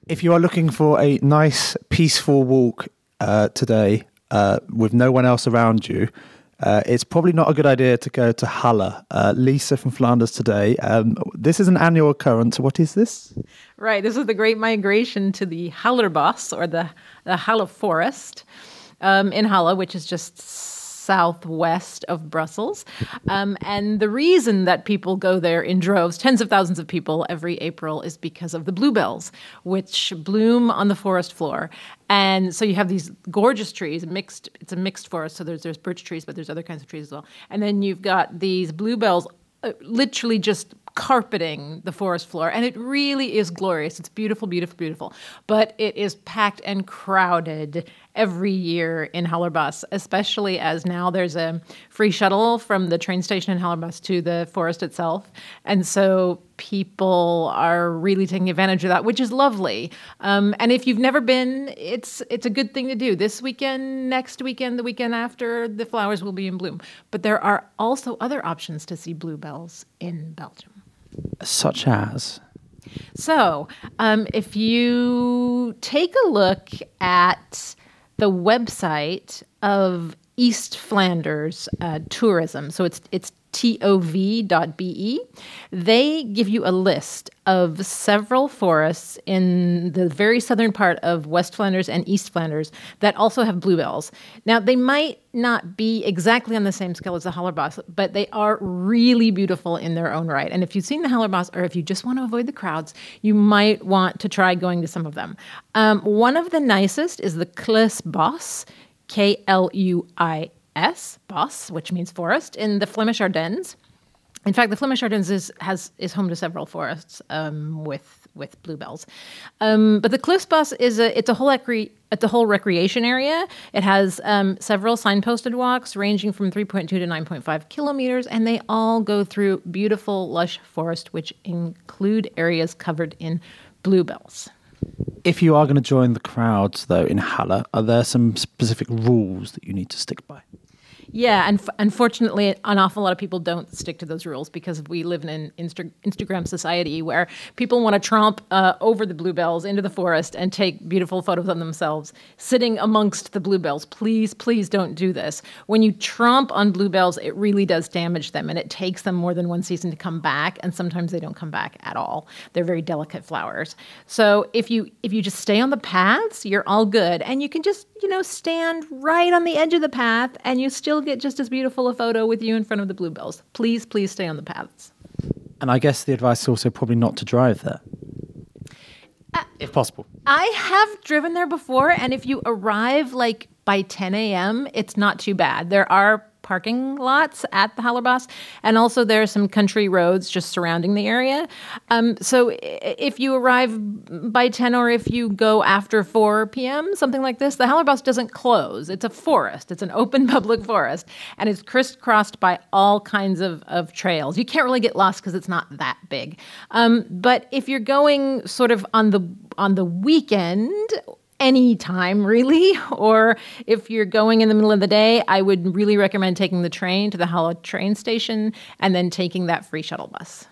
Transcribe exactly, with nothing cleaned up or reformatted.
If you are looking for a nice, peaceful walk uh, today uh, with no one else around you, uh, it's probably not a good idea to go to Halle. Uh, Lisa from Flanders today. Um, this is an annual occurrence. What is this? Right. This is the Great Migration to the Hallerbos, or the, the Halle Forest, um, in Halle, which is just southwest of Brussels. Um, and the reason that people go there in droves, tens of thousands of people every April, is because of the bluebells, which bloom on the forest floor. And so you have these gorgeous trees, mixed. It's a mixed forest, so there's there's birch trees, but there's other kinds of trees as well. And then you've got these bluebells uh, literally just carpeting the forest floor, and it really is glorious. It's beautiful, beautiful, beautiful. But it is packed and crowded every year in Hallerbos, especially as now there's a free shuttle from the train station in Hallerbos to the forest itself. And so people are really taking advantage of that, which is lovely. Um, and if you've never been, it's it's a good thing to do. This weekend, next weekend, the weekend after, the flowers will be in bloom. But there are also other options to see bluebells in Belgium. Such as? So, um, if you take a look at the website of East Flanders uh, Tourism, so it's it's T O V dot B E, they give you a list of several forests in the very southern part of West Flanders and East Flanders that also have bluebells. Now, they might not be exactly on the same scale as the Hallerbos, but they are really beautiful in their own right. And if you've seen the Hallerbos, or if you just want to avoid the crowds, you might want to try going to some of them. Um, one of the nicest is the Kluisbos, K L U I S, Bos, which means forest, in the Flemish Ardennes. In fact, the Flemish Ardennes is has is home to several forests um, with with bluebells. Um, but the Kluisbos is a it's a whole recre- it's a whole recreation area. It has um, several signposted walks ranging from three point two to nine point five kilometers, and they all go through beautiful, lush forest, which include areas covered in bluebells. If you are going to join the crowds, though, in Halle, are there some specific rules that you need to stick by? Yeah, and f- unfortunately, an awful lot of people don't stick to those rules because we live in an Insta- Instagram society where people want to tromp uh, over the bluebells into the forest and take beautiful photos of themselves sitting amongst the bluebells. Please, please don't do this. When you tromp on bluebells, it really does damage them, and it takes them more than one season to come back, and sometimes they don't come back at all. They're very delicate flowers. So if you if you just stay on the paths, you're all good, and you can just, you know, stand right on the edge of the path, and you still get just as beautiful a photo with you in front of the bluebells. Please, please stay on the paths. And I guess the advice is also probably not to drive there, uh, if possible. I have driven there before, and if you arrive like by ten a.m., it's not too bad. There are parking lots at the Hallerbos, and also there are some country roads just surrounding the area. Um, so if you arrive by ten, or if you go after four p.m., something like this, the Hallerbos doesn't close. It's a forest. It's an open public forest, and it's crisscrossed by all kinds of, of trails. You can't really get lost because it's not that big. Um, but if you're going sort of on the on the weekend, any time really, or if you're going in the middle of the day, I would really recommend taking the train to the Halle train station and then taking that free shuttle bus.